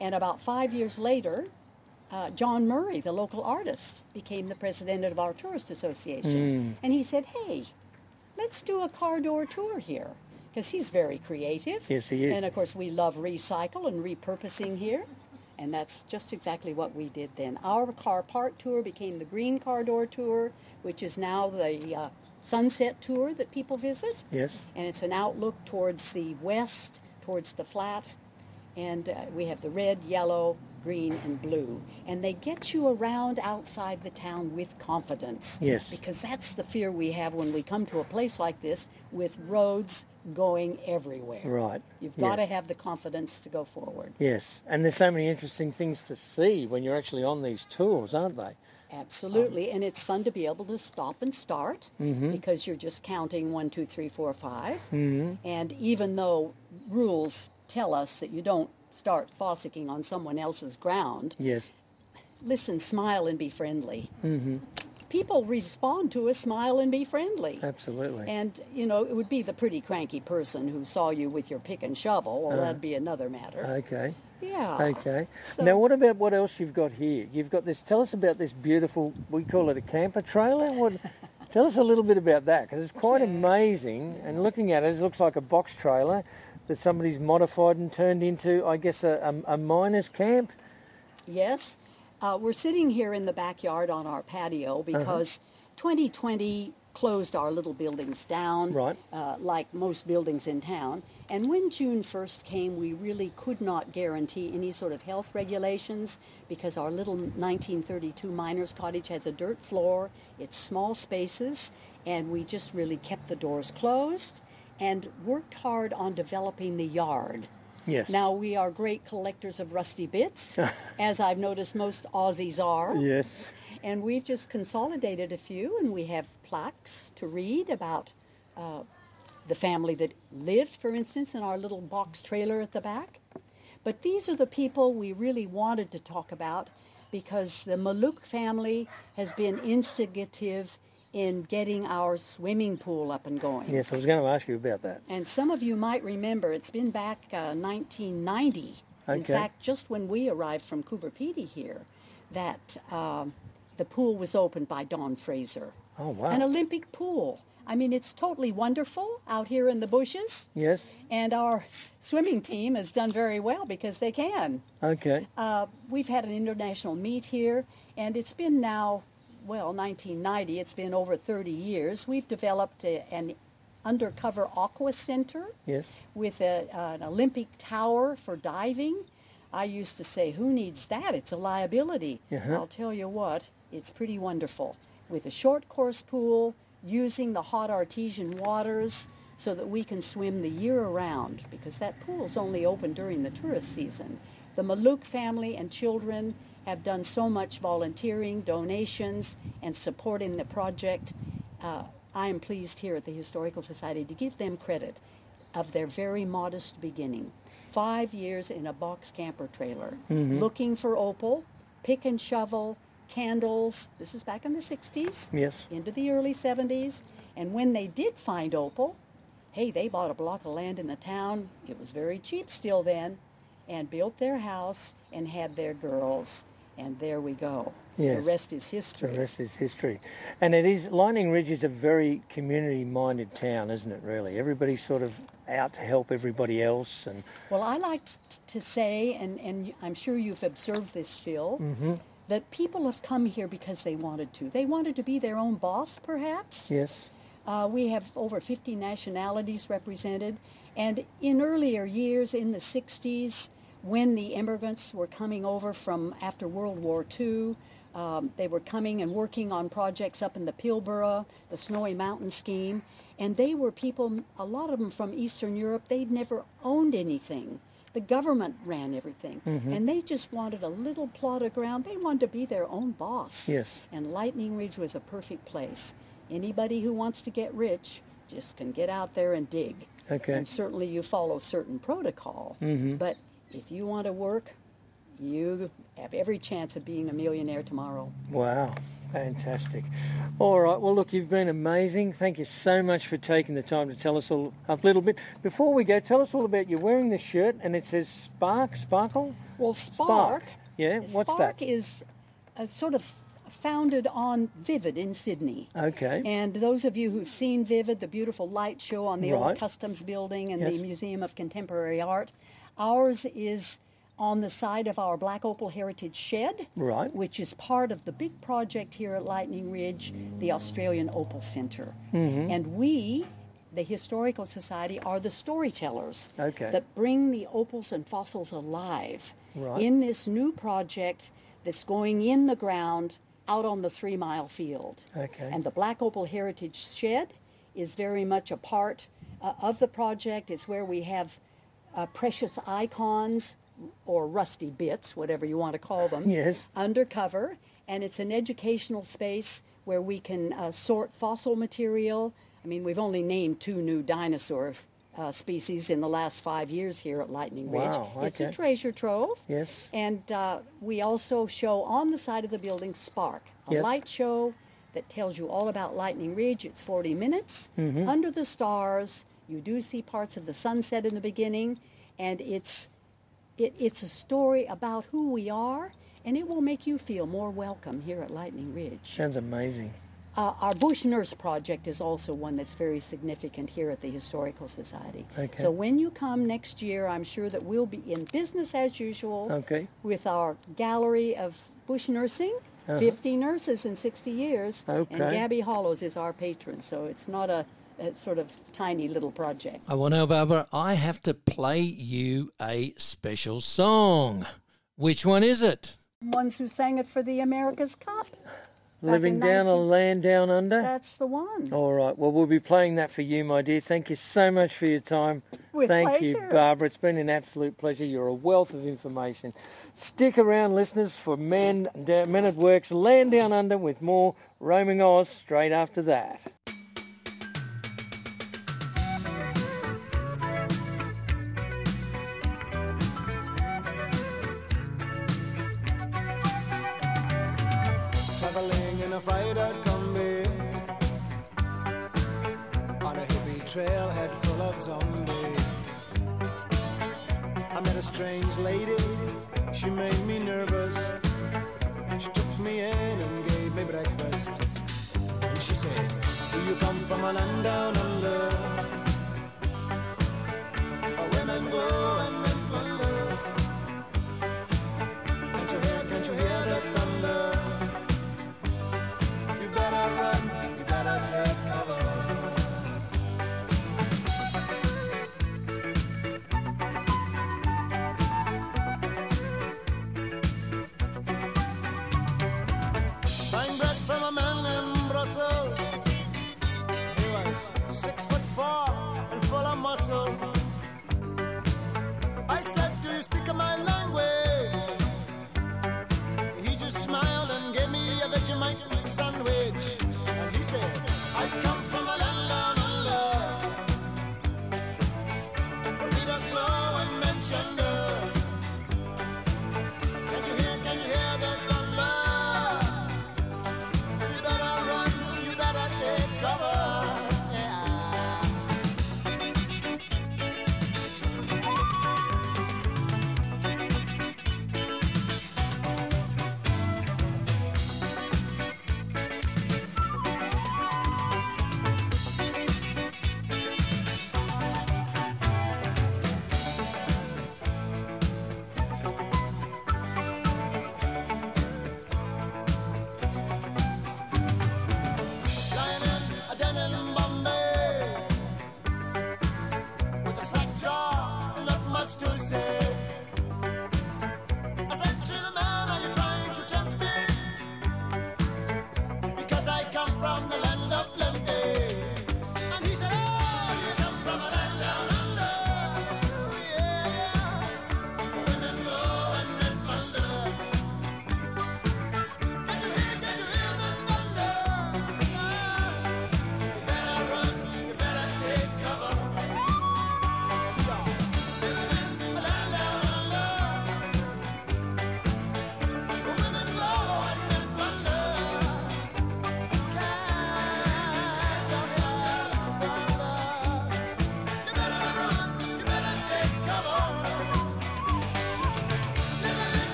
And about 5 years later, John Murray, the local artist, became the president of our tourist association. And he said, hey, let's do a car door tour here, because he's very creative. Yes, he is. And, of course, we love recycle and repurposing here. And that's just exactly what we did then. Our car part tour became the Green Car Door Tour, which is now the Sunset Tour that people visit. Yes. And it's an outlook towards the west, towards the flat. And we have the red, yellow, green, and blue. And they get you around outside the town with confidence. Yes. Because that's the fear we have when we come to a place like this with roads going everywhere. Right. You've got to have the confidence to go forward. Yes. And there's so many interesting things to see when you're actually on these tours, aren't they? Absolutely. And it's fun to be able to stop and start because you're just counting 1, 2, 3, 4, 5. And even though rules tell us that you don't start fossicking on someone else's ground, Yes. listen, smile and be friendly. People respond to a smile and be friendly. Absolutely. And, you know, it would be the pretty cranky person who saw you with your pick and shovel. Well, that'd be another matter. Okay. Yeah. Okay. So- Now, what about what else you've got here? You've got this. Tell us about this beautiful. We call it a camper trailer. What? Tell us a little bit about that, because it's quite amazing. And looking at it, it looks like a box trailer that somebody's modified and turned into, I guess, a miner's camp. Yes. We're sitting here in the backyard on our patio because 2020 closed our little buildings down, Right. like most buildings in town. And when June 1st came, we really could not guarantee any sort of health regulations because our little 1932 miner's cottage has a dirt floor, it's small spaces, and we just really kept the doors closed and worked hard on developing the yard. Yes. Now, we are great collectors of rusty bits, as I've noticed most Aussies are. Yes. And we've just consolidated a few, and we have plaques to read about the family that lived, for instance, in our little box trailer at the back. But these are the people we really wanted to talk about because the Maluk family has been instigative in getting our swimming pool up and going. Yes, I was going to ask you about that. And some of you might remember, it's been back 1990, in Okay. fact, just when we arrived from Coober Pedy here, that the pool was opened by Don Fraser. Oh, wow. An Olympic pool. I mean, it's totally wonderful out here in the bushes. Yes. And our swimming team has done very well because they can. Okay. We've had an international meet here, and it's been now, well, 1990, it's been over 30 years. We've developed an undercover aqua center Yes. with an Olympic tower for diving. I used to say, who needs that? It's a liability. I'll tell you what, it's pretty wonderful. With a short course pool, using the hot artesian waters so that we can swim the year around, because that pool's only open during the tourist season. The Maluk family and children have done so much volunteering, donations, and support in the project. I am pleased here at the Historical Society to give them credit of their very modest beginning. 5 years in a box camper trailer, looking for opal, pick and shovel, candles. This is back in the 60s, Yes. into the early 70s. And when they did find opal, hey, they bought a block of land in the town. It was very cheap still then, and built their house and had their girls. And there we go. Yes. The rest is history. The rest is history. And it is, Lightning Ridge is a very community-minded town, isn't it, really? Everybody's sort of out to help everybody else. And Well, I like to say, and I'm sure you've observed this, Phil, that people have come here because they wanted to. They wanted to be their own boss, perhaps. yes. We have over 50 nationalities represented. And in earlier years, in the 60s, when the immigrants were coming over from after World War II, they were coming and working on projects up in the Pilbara, the Snowy Mountain Scheme, and they were people, a lot of them from Eastern Europe. They'd never owned anything. The government ran everything, and they just wanted a little plot of ground. They wanted to be their own boss. Yes. And Lightning Ridge was a perfect place. Anybody who wants to get rich just can get out there and dig. Okay. And certainly you follow certain protocol, but if you want to work, you have every chance of being a millionaire tomorrow. Wow. Fantastic. All right. Well, look, you've been amazing. Thank you so much for taking the time to tell us all a little bit. Before we go, tell us all about you wearing the shirt and it says Sparkle. Well, Spark. Yeah. What's Spark that? is sort of founded on Vivid in Sydney. Okay. And those of you who've seen Vivid, the beautiful light show on the Right. old Customs building and Yes. the Museum of Contemporary Art, ours is on the side of our Black Opal Heritage Shed, Right. which is part of the big project here at Lightning Ridge, the Australian Opal Centre. And we, the Historical Society, are the storytellers Okay. that bring the opals and fossils alive Right. in this new project that's going in the ground out on the 3 Mile Field. Okay. And the Black Opal Heritage Shed is very much a part of the project. It's where we have precious icons or rusty bits, whatever you want to call them, Yes. undercover. And it's an educational space where we can sort fossil material. I mean, we've only named 2 new dinosaur species in the last 5 years here at Lightning Ridge. Wow, It's a okay. treasure trove. Yes. And we also show on the side of the building Spark, a Yes. light show that tells you all about Lightning Ridge. It's 40 minutes. Under the stars, you do see parts of the sunset in the beginning, and it's a story about who we are, and it will make you feel more welcome here at Lightning Ridge. Sounds amazing. Our Bush Nurse Project is also one that's very significant here at the Historical Society. Okay. So when you come next year, I'm sure that we'll be in business as usual Okay. with our gallery of bush nursing, 50 nurses in 60 years, Okay. and Gabby Hollows is our patron, so it's not a sort of tiny little project. Oh, well, now, Barbara, I have to play you a special song. Which one is it? Ones who sang it for the America's Cup. Living in down a 19 land down under? That's the one. All right. Well, we'll be playing that for you, my dear. Thank you so much for your time. With Thank you, pleasure. Barbara. It's been an absolute pleasure. You're a wealth of information. Stick around, listeners, for Men at Work's Land Down Under with more Roaming Oz straight after that. Traveling in a fried-out Kombi on a hippie trailhead full of zombies. I met a strange lady, she made me nervous. She took me in and gave me breakfast. And she said, do you come from a land down under? Where women go and men plunder. Can't you hear the thunder? You better run, you better take cover. Buying bread from a man in Brussels. He was 6'4"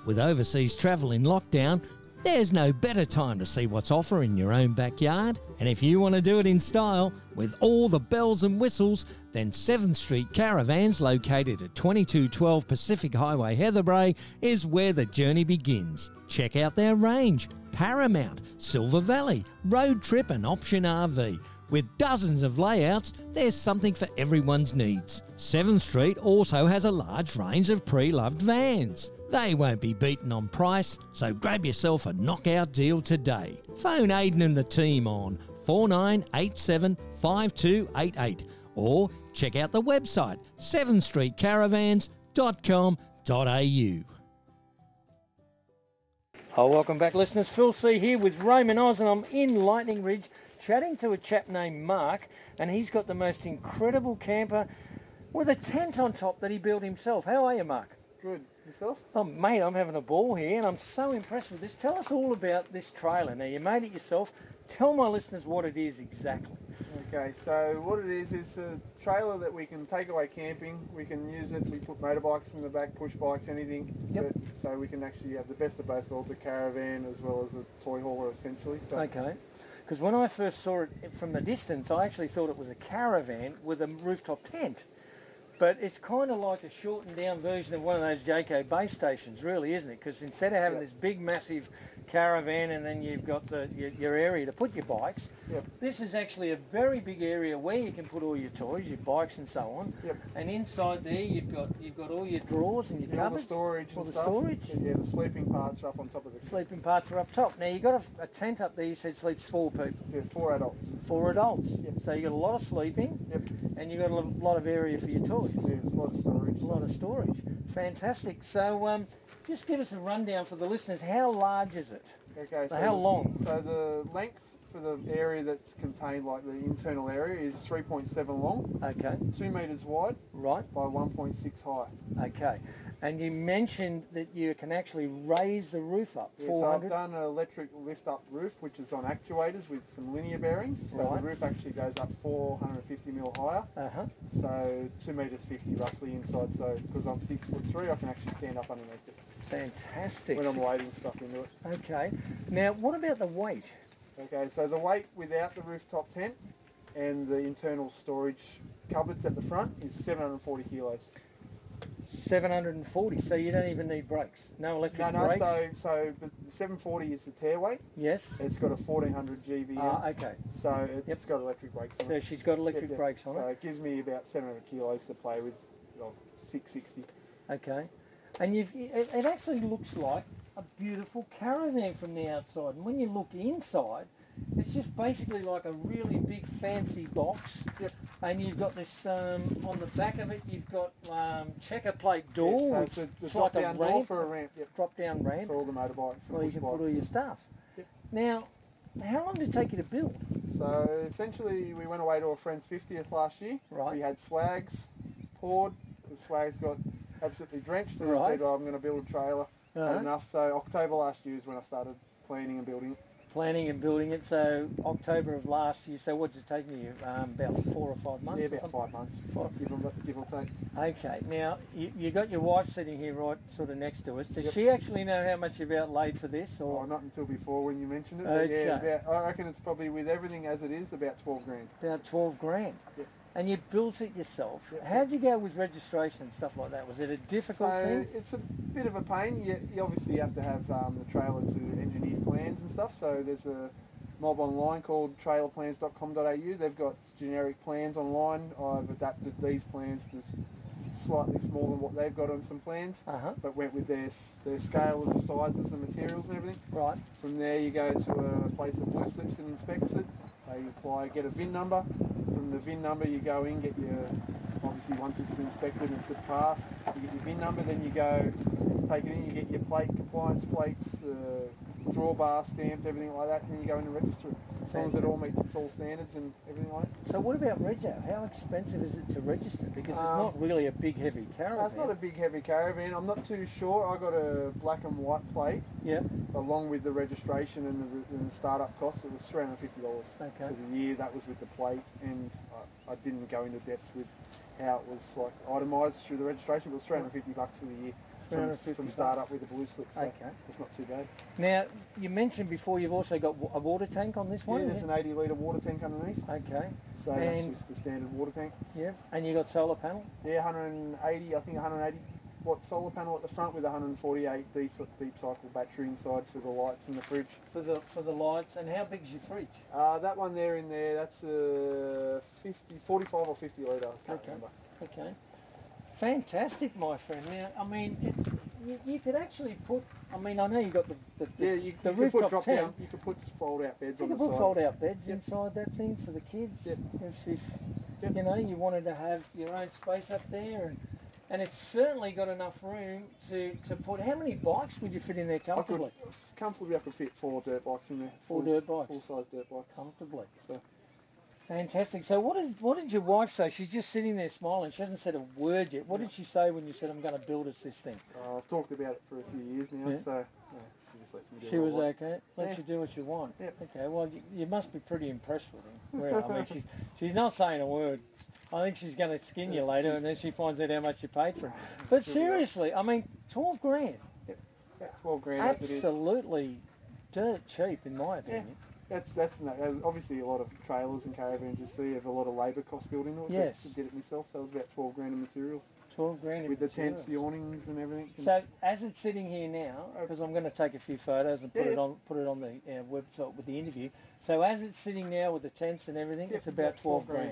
With overseas travel in lockdown, there's no better time to see what's offer in your own backyard. And if you want to do it in style, with all the bells and whistles, then 7th Street Caravans, located at 2212 Pacific Highway, Heatherbrae, is where the journey begins. Check out their range: Paramount, Silver Valley, Road Trip and Option RV. With dozens of layouts, there's something for everyone's needs. 7th Street also has a large range of pre-loved vans. They won't be beaten on price, so grab yourself a knockout deal today. Phone Aidan and the team on 4987 5288 or check out the website 7thstreetcaravans.com.au. Oh, welcome back, listeners. Phil C here with Raymond Oz, and I'm in Lightning Ridge chatting to a chap named Mark, and he's got the most incredible camper with a tent on top that he built himself. How are you, Mark? Good. Yourself? Oh, mate, I'm having a ball here, and I'm so impressed with this. Tell us all about this trailer. Now, you made it yourself. Tell my listeners what it is exactly. Okay, so what it is a trailer that we can take away camping. We can use it. We put motorbikes in the back, push bikes, anything. Yep. So we can actually have the best of both worlds, a caravan as well as a toy hauler, essentially. So. Okay. Because when I first saw it from the distance, I actually thought it was a caravan with a rooftop tent. But it's kind of like a shortened down version of one of those JK base stations, really, isn't it? Because instead of having this big, massive caravan and then you've got your area to put your bikes, this is actually a very big area where you can put all your toys, your bikes and so on. And inside there you've got all your drawers and your cupboards. All the storage all and the stuff. storage. Yeah, the sleeping parts are up on top of the... Sleeping parts are up top. Now, you've got a tent up there, you said sleeps 4 people. Yeah, 4 adults. 4 adults. Yep. So you've got a lot of sleeping. Yep. And you've got a lot of area for your toys. Yeah, there's a lot of storage. A lot of storage. Fantastic. So just give us a rundown for the listeners. How large is it? Okay. So how long? So the length for the area that's contained, like the internal area, is 3.7 long. Okay. 2 metres wide. Right. By 1.6 high. Okay. And you mentioned that you can actually raise the roof up. Yeah, so I've done an electric lift-up roof, which is on actuators with some linear bearings. So the roof actually goes up 450 mil higher. So 2 metres 50 roughly inside. So because I'm 6'3", I can actually stand up underneath it. Fantastic. When I'm loading stuff into it. Okay. Now, what about the weight? Okay, so the weight without the rooftop tent and the internal storage cupboards at the front is 740 kilos. 740, so you don't even need brakes. No electric brakes? So but the 740 is the tear weight. Yes. It's got a 1400 GVM. Okay. So it's got electric brakes on it. So she's got electric brakes on it. So it gives me about 700 kilos to play with, 660. Okay. And it actually looks like a beautiful caravan from the outside. And when you look inside, it's just basically like a really big fancy box. Yep. And you've got this, on the back of it, you've got checker plate door. Yeah, so it's a drop-down door for a ramp. Yep. Drop-down ramp. For all the motorbikes. Where you can put all your stuff. Yep. Now, how long did it take you to build? So essentially, we went away to a friend's 50th last year. Right. We had swags poured. The swags got absolutely drenched, and I said, I'm going to build a trailer. Had enough. So October last year is when I started planning and building it. Planning and building it. So October of last year. So what's it taken you? About 4 or 5 months? Yeah, about 5 months. Give or take. Okay. Now you got your wife sitting here right sort of next to us. Does she actually know how much you've outlaid for this? Or not until before when you mentioned it. Okay. Yeah, I reckon it's probably with everything as it is about 12 grand. About 12 grand. Yep. And you built it yourself. Yep. How'd you go with registration and stuff like that? Was it a difficult thing? It's a bit of a pain. You obviously have to have the trailer to engineer plans and stuff. So there's a mob online called trailerplans.com.au. They've got generic plans online. I've adapted these plans to slightly smaller than what they've got on some plans, but went with their scale of the sizes and materials and everything. Right. From there you go to a place that blue slips and inspects it. They get a VIN number. From the VIN number you go in, get your, obviously once it's inspected and it's passed, you get your VIN number, then you go take it in, you get your plate, compliance plates, drawbar stamped, everything like that, and then you go in and register it. As long as it all meets its all standards and everything like that. So what about rego? How expensive is it to register? Because it's not really a big heavy caravan. No, it's not a big heavy caravan. I'm not too sure. I got a black and white plate. Yep. Along with the registration and the start-up costs. It was $350 for the year. That was with the plate, and I didn't go into depth with how it was like itemised through the registration. But it was $350 for the year. from start up with the blue slip. So Okay. it's not too bad. Now, you mentioned before you've also got a water tank on this one. Yeah, there's an 80 litre water tank underneath. Okay. So that's just a standard water tank. Yeah, and you got solar panel? Yeah, 180 watt solar panel at the front with 148 deep cycle battery inside for the lights and the fridge. For the lights, and how big's your fridge? That one there in there, that's a 45 or 50 litre, I can't remember. Okay. Fantastic, my friend. Now, I mean, you could actually put, I mean, I know you got the rooftop drop tent. down. You could put fold-out beds on the side. You could put fold-out beds inside that thing for the kids. Yep. If you know, you wanted to have your own space up there, and it's certainly got enough room to put. How many bikes would you fit in there comfortably? Comfortably, I could fit 4 dirt bikes in there. 4 dirt bikes. Full-size dirt bikes. Comfortably. So. Fantastic. So what did your wife say? She's just sitting there smiling. She hasn't said a word yet. What did she say when you said, I'm going to build us this thing? I've talked about it for a few years now, so she just lets me do She what was I want. okay? Lets you do what you want? Yep. Okay, well, you must be pretty impressed with him. Well, I mean, she's not saying a word. I think she's going to skin you later, and then she finds out how much you paid for it. But seriously, I mean, 12 grand. Yep. 12 grand Absolutely dirt cheap, in my opinion. That's obviously a lot of trailers and caravans you see have a lot of labour cost built into it. Yes. I did it myself, so it was about 12 grand in materials. 12 grand in with materials. the tents, the awnings and everything. So as it's sitting here now, because I'm going to take a few photos and put it on the website with the interview. So as it's sitting now with the tents and everything, it's about 12 grand.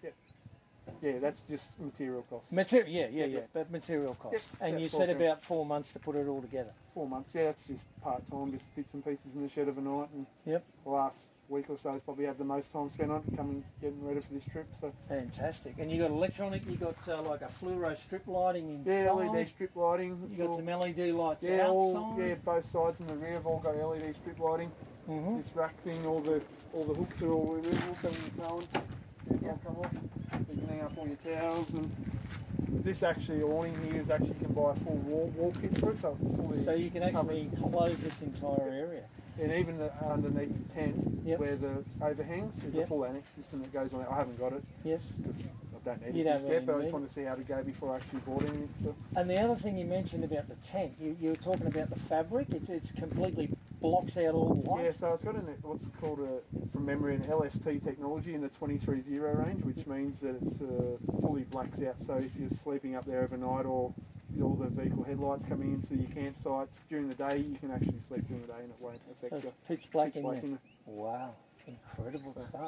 Yeah, that's just material costs. But material costs. Yep, and you said about 4 months to put it all together. 4 months, yeah, that's just part-time, just bits and pieces in the shed of a night. And the last week or so has probably had the most time spent on it, getting ready for this trip. So fantastic. And you got electronic, you got like a fluoro strip lighting inside. Yeah, LED strip lighting. You got some LED lights outside. Both sides and the rear have all got LED strip lighting. Mm-hmm. This rack thing, all the hooks are all removable, so when you're towing, they'll come off. You can hang up all your towels, and this actually awning here is actually you can buy a full wall kit for it, so you can actually enclose this entire area. And even underneath the tent, where the overhangs, there's a full annex system that goes on it. I haven't got it. Yes. Because I don't need it just yet, but I just want to see how to go before I actually bought anything. So. And the other thing you mentioned about the tent, you were talking about the fabric. It's completely blocks out all the light. Yeah, so it's got what's called from memory, an LST technology in the 230 range, which means that it's fully blacks out. So if you're sleeping up there overnight, or all the vehicle headlights coming into your campsites during the day, you can actually sleep during the day and it won't affect you. Pitch black in there. Wow, incredible stuff.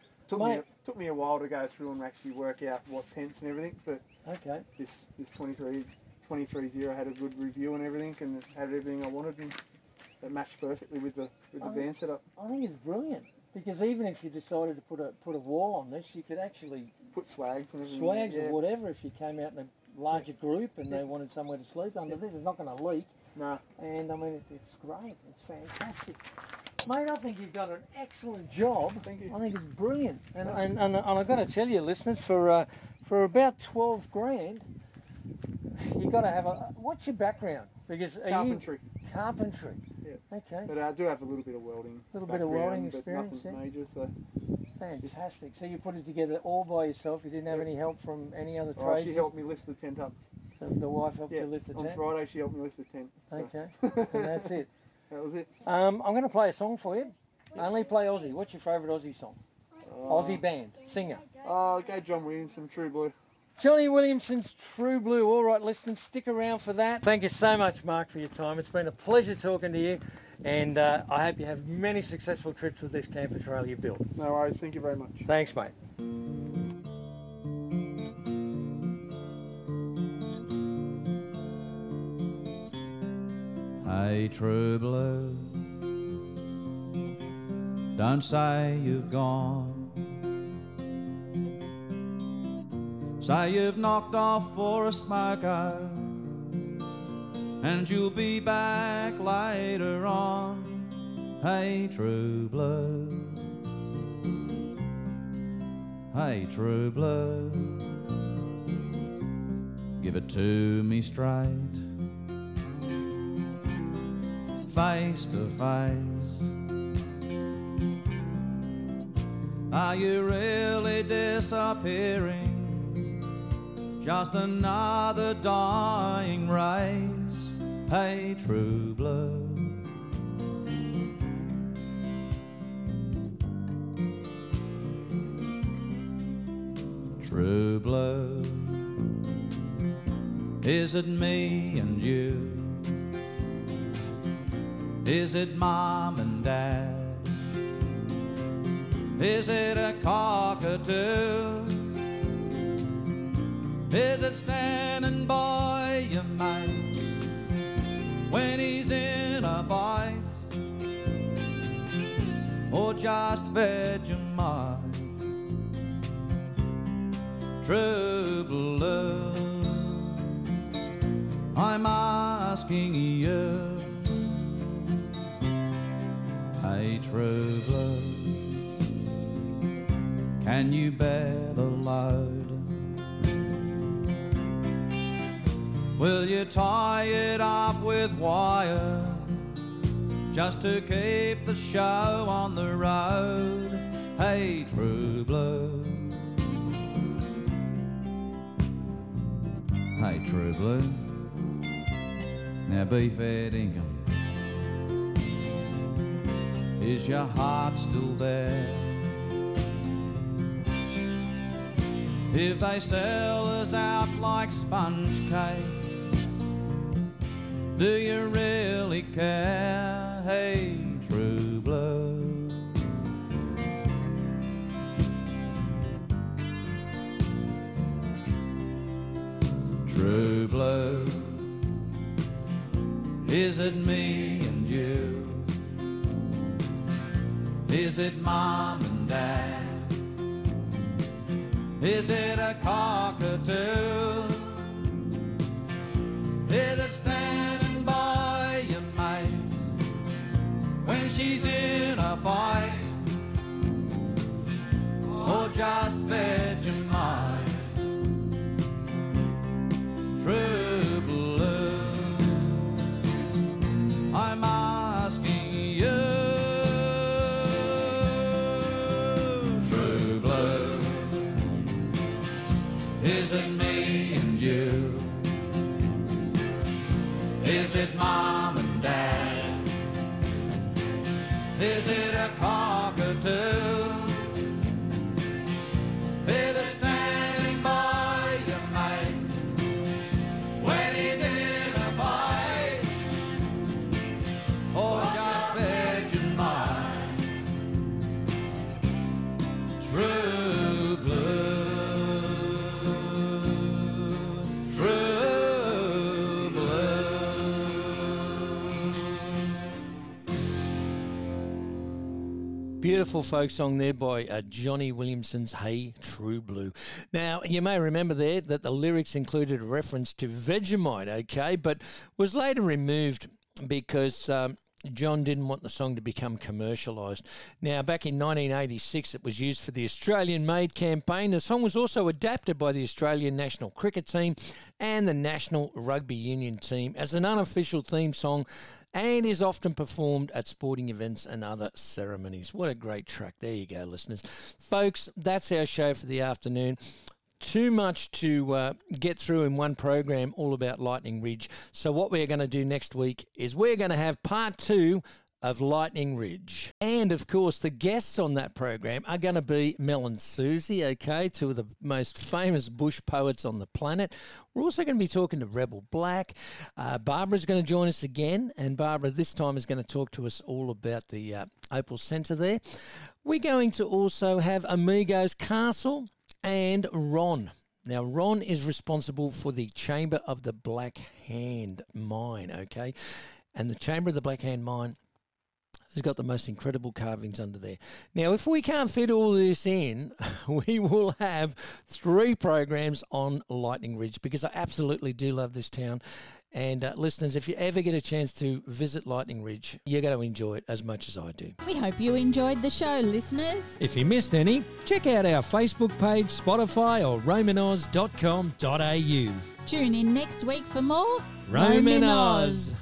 Took me a while to go through and actually work out what tents and everything, but this 230 had a good review and everything, and it had everything I wanted, and it matched perfectly with the van setup. I think it's brilliant, because even if you decided to put a wall on this, you could actually put swags and everything. Swags or whatever, if you came out in a larger group and they wanted somewhere to sleep under this, it's not going to leak. No. And I mean, it's great. It's fantastic. Mate, I think you've done an excellent job. Thank you. I think it's brilliant. And I've got to tell you, listeners, for about 12 grand, you've got to have what's your background? Because carpentry. Carpentry. Yeah. Okay. But I do have a little bit of welding. A little bit of welding experience. Nothing major, so. Fantastic. So you put it together all by yourself. You didn't have any help from any other trades? She helped me lift the tent up. So the wife helped you lift the tent? On Friday she helped me lift the tent. So. Okay. And that's it. That was it. I'm going to play a song for you. Only play Aussie. What's your favourite Aussie song? Aussie band, singer. Go John Williamson, True Blue. Johnny Williamson's True Blue. All right, listeners, stick around for that. Thank you so much, Mark, for your time. It's been a pleasure talking to you, and I hope you have many successful trips with this camper trailer you built. No worries. Thank you very much. Thanks, mate. Hey, True Blue, don't say you've gone. Say you've knocked off for a smoker, and you'll be back later on. Hey, True Blue. Hey, True Blue, give it to me straight, face to face. Are you really disappearing? Just another dying race. hey, true blue. True blue, is it me and you? Is it mom and dad? Is it a cockatoo? Is it standing by your mate when he's in a fight? Or just Vegemite? True blue, I'm asking you, hey, true blue, can you bear the load? Will you tie it up with wire just to keep the show on the road? Hey, true blue. Hey, true blue. Now be fair dinkum. Is your heart still there? If they sell us out like sponge cake, do you really care? Hey, true blue. True blue, is it me and you? Is it mom and dad? Is it a cockatoo? Is it standing by your mate when she's in a fight? Or just Vegemite? True blue, I'm asking you, true blue, is it me and you? Is it mom and dad? Is it a cockatoo? Is it standing by your mate when he's in a fight? Or just Vegemite? True blue, true blue. Beautiful folk song there by Johnny Williamson's Hey True Blue. Now, you may remember there that the lyrics included a reference to Vegemite, okay, but was later removed because John didn't want the song to become commercialised. Now, back in 1986, it was used for the Australian Made campaign. The song was also adapted by the Australian national cricket team and the National Rugby Union team as an unofficial theme song, and is often performed at sporting events and other ceremonies. What a great track. There you go, listeners. Folks, that's our show for the afternoon. Too much to get through in one program all about Lightning Ridge. So what we're going to do next week is we're going to have part 2 of Lightning Ridge. And, of course, the guests on that program are going to be Mel and Susie, okay, two of the most famous bush poets on the planet. We're also going to be talking to Rebel Black. Barbara's going to join us again, and Barbara this time is going to talk to us all about the Opal Centre there. We're going to also have Amigos Castle and Ron. Now, Ron is responsible for the Chamber of the Black Hand Mine, okay? And the Chamber of the Black Hand Mine has got the most incredible carvings under there. Now, if we can't fit all this in, we will have 3 programs on Lightning Ridge because I absolutely do love this town. And listeners, if you ever get a chance to visit Lightning Ridge, you're going to enjoy it as much as I do. We hope you enjoyed the show, listeners. If you missed any, check out our Facebook page, Spotify or romanoz.com.au. Tune in next week for more Roman Oz.